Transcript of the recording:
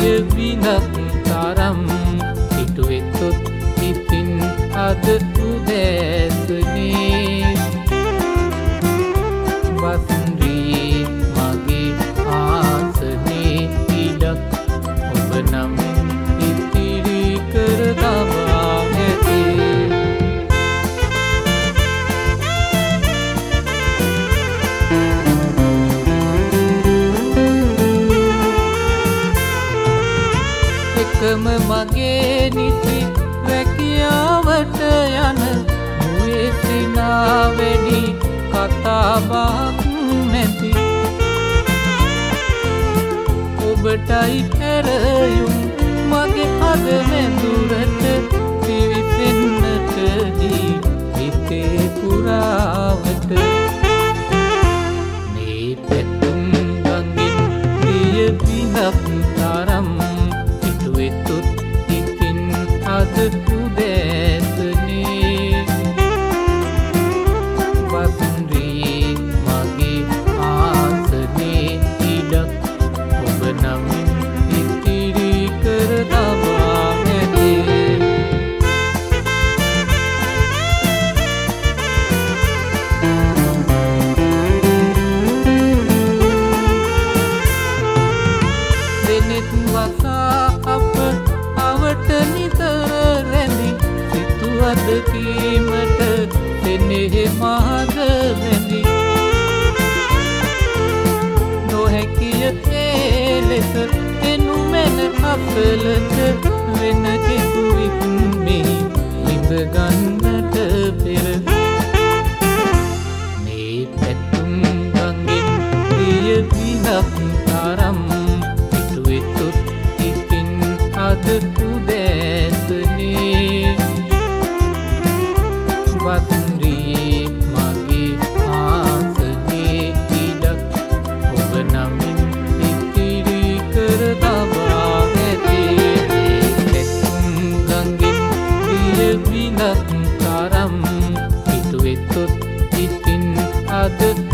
ප්‍රිය විඳක් තරම් හිටුවෙතොත් ඉතින් අද උදෑසනේ වසන්රියේ මගේ ආසනේ ඉඩක් ඔබ නමින් ඉතිරි කර දමා ඇති එකම මගේ නිසි රැකියාවට යන මුවේසිනා වැඩි කතාබහක් නැති ඔබටයි හැරයුම් මගේ අද මැදුරට පිවිසෙන්නට දී හිතේ පුරාවට මේ පැතුම් ගඟින් ප්‍රිය විඳක් තරම් හිටුවෙතොත් ඉතින් අද උදෑසනේ වසන්රියේ මගේ ආසනේ ඉඩක් ඔබ නමින් ඉතිරි කර දමා ඇති දෙනෙත් වසා අප අවට නිතර රැඳි සිතුවද කීමට දෙනෙහි මහද වැඳි නොහැකිය ඒ ලෙස එනු මැන අපලට වෙන කෙකුවිත් මෙහි ලිඳ ගන්නට පෙර මේ පැතුම් ගඟෙන් ප්‍රිය විඳක් තරම් හිටුවෙතොත් ඉතින් අද උදෑසනේ වසන්රියේ මගේ ආසනේ ඉඩක් ඔබ නමින් ඉතිරි කර දමා ඇති පැතුම් ගඟින් ප්‍රිය විඳක් තරම් හිටුවෙතොත් ඉතින් අද